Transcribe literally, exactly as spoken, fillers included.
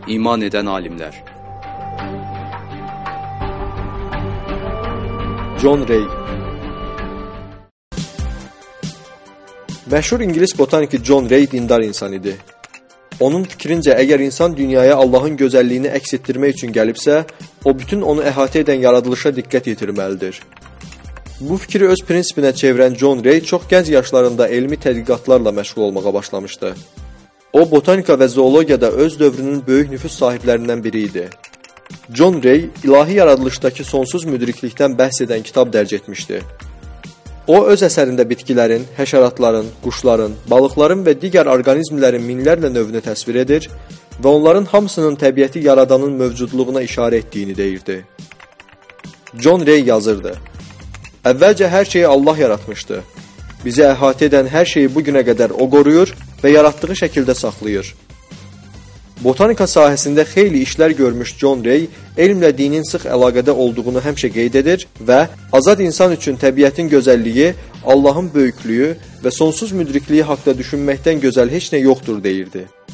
iman edən alimlər. John Ray. Məşhur İngilis botaniki John Ray dindar insan idi. Onun fikrincə, əgər insan dünyaya Allahın gözəlliyini əks etdirmək üçün gəlibsə, o bütün onu əhatə edən yaradılışa diqqət yetirməlidir. Bu fikri öz prinsipinə çevirən John Ray çox gənc yaşlarında elmi tədqiqatlarla məşğul olmağa başlamışdı. O, botanika və zoologiyada öz dövrünün böyük nüfuz sahiblərindən biri idi. John Ray, ilahi yaradılışdakı sonsuz müdriklikdən bəhs edən kitab dərc etmişdi. O, öz əsərində bitkilərin, həşəratların, quşların, balıqların və digər orqanizmlərin minlərlə növünü təsvir edir və onların hamısının təbiəti yaradanın mövcudluğuna işarə etdiyini deyirdi. John Ray yazırdı: Əvvəlcə hər şeyi Allah yaratmışdı. Bizi əhatə edən hər şeyi bu günə qədər o qoruyur və yaratdığı şəkildə saxlayır. Botanika sahəsində xeyli işlər görmüş John Ray, elmlə dinin sıx əlaqədə olduğunu həmişə qeyd edir və azad insan üçün təbiətin gözəlliyi, Allahın böyüklüyü və sonsuz müdrikliyi haqda düşünməkdən gözəl heç nə yoxdur deyirdi.